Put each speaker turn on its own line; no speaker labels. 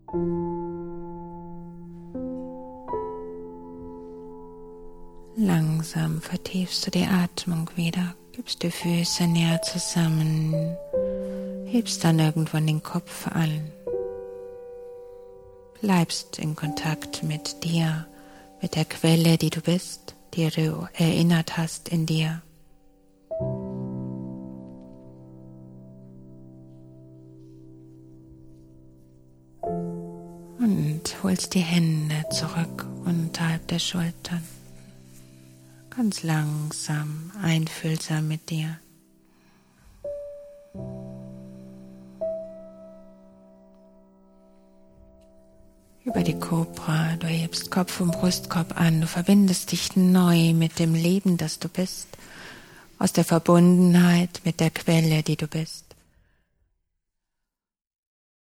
Langsam vertiefst du die Atmung wieder, gibst die Füße näher zusammen, hebst dann irgendwann den Kopf an, bleibst in Kontakt mit dir, mit der Quelle, die du bist, die du erinnert hast in dir. Und holst die Hände zurück unterhalb der Schultern. Ganz langsam, einfühlsam mit dir. Über die Kobra, du hebst Kopf und Brustkorb an, du verbindest dich neu mit dem Leben, das du bist, aus der Verbundenheit mit der Quelle, die du bist.